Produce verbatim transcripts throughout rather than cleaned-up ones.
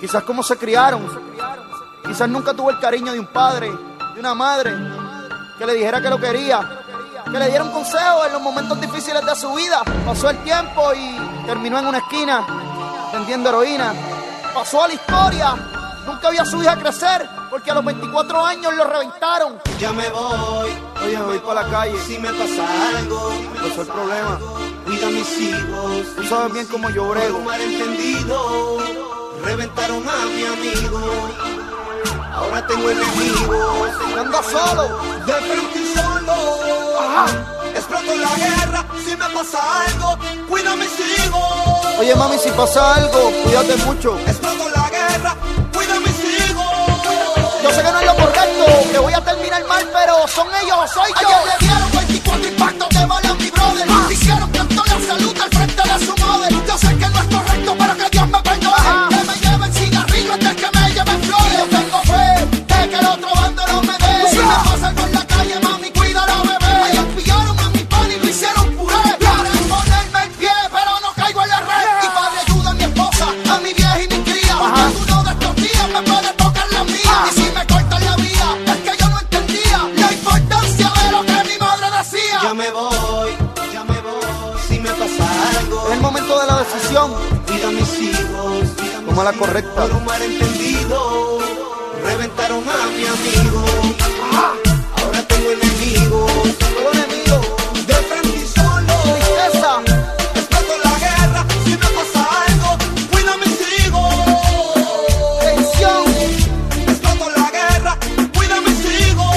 quizás cómo se criaron, quizás nunca tuvo el cariño de un padre, de una madre, que le dijera que lo quería, que le diera un consejo en los momentos difíciles de su vida. Pasó el tiempo y terminó en una esquina vendiendo heroína. Pasó a la historia, nunca vio a su hija crecer, porque a los veinticuatro años lo reventaron. Ya me voy, oye, me voy para la calle. Si me pasa algo, pasó el problema. Cuida a mis hijos. Tú sabes bien cómo yo brego. Un malentendido, reventaron a mi amigo. Ahora tengo enemigos. Ando solo, de frente y solo. Ajá. Exploto la guerra, si me pasa algo, cuida a mis hijos. Oye mami, si pasa algo, cuídate mucho. Exploto la guerra, cuida a mis hijos. Yo sé que no es lo correcto, que voy a terminar mal, pero son ellos o soy yo. Ayer le dieron veinticuatro impactos de bala a mi brother. Ah. Hicieron canto la salud al frente de su madre. Yo sé que no es correcto, pero que Dios me perdone. Ah. Que me lleven cigarrillos antes que me lleven flores. Y yo tengo fe de que el otro bando no me dé. Si me pasa algo en la calle, mami, cuida a la bebé. Ayer pillaron a mi pan y lo hicieron puré. Quieren ponerme en pie, pero no caigo en la red. Y padre, ayuda a mi esposa, a mi vieja y mi cría. Porque uno de estos días me puede tocar la mía. Y si me cortan la vida, es que yo no entendía la importancia de lo que mi madre decía. Ya me voy, ya me voy. Si me pasa algo, es el momento de la decisión. Cuida a mis hijos, toma la correcta. Por un malentendido, reventaron a mi amigo. Ah. Ahora tengo enemigos. Tengo enemigos. De frente y solo. Tristeza. Exploto la guerra, si me pasa algo, cuida a mis hijos. Tensión. Exploto la guerra, cuida a mis hijos.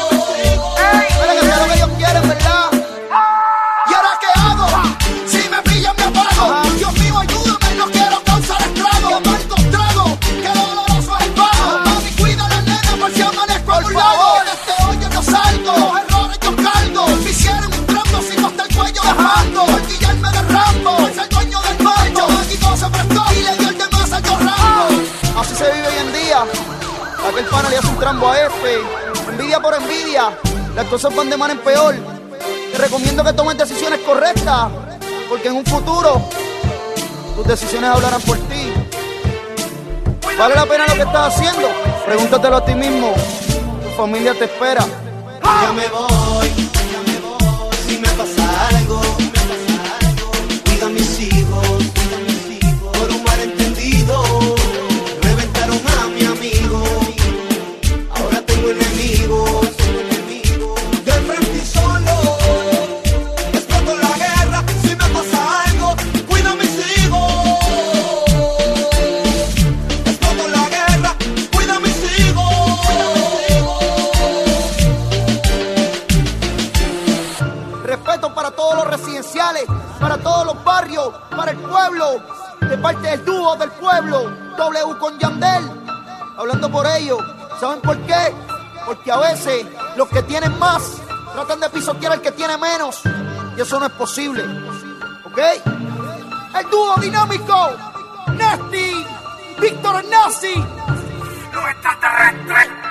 Mira que sea lo que ellos quieren, ¿verdad? ¿Y ahora qué hago? Si me pillan me apago. Ajá. Dios mío, ayúdame, no quiero causar estrago. Amargo trago, que doloroso es el pago. Mami, cuida a la nena por si amanezco en un lago. De este hoyo yo salgo, los errores yo cargo. Me hicieron un trampo, si hasta el cuello de mango. Por guillarme de Rambo, por ser dueño del mango. Aquí todo se prestó y le dio el demás a yo Rambo. Así se vive hoy en día. Aquel pana le hace un trambo a este. Envidia por envidia. Las cosas van de mal en peor. Te recomiendo que tomes decisiones correctas, porque en un futuro tus decisiones hablarán por ti. ¿Vale la pena lo que estás haciendo? Pregúntatelo a ti mismo. Tu familia te espera. Ya me voy, ya me voy. Si me pasa algo, me pasa algo. Cuida a mis hijos, cuida a mis hijos. Por un malentendido, reventaron a mi amigo. Ahora tengo enemigos, enemigos. De frente y solo. Exploto la guerra, si me pasa algo, cuida a mis hijos. Exploto la guerra, cuida a mis hijos. Respeto para todos los residenciales, para todos los barrios, para el pueblo, de parte del dúo del pueblo, W con Yandel, hablando por ellos. ¿Saben por qué? Porque a veces los que tienen más tratan de pisotear al que tiene menos, y eso no es posible, ¿ok? El dúo dinámico, Nasty, Víctor Nazi, Los extraterrestres.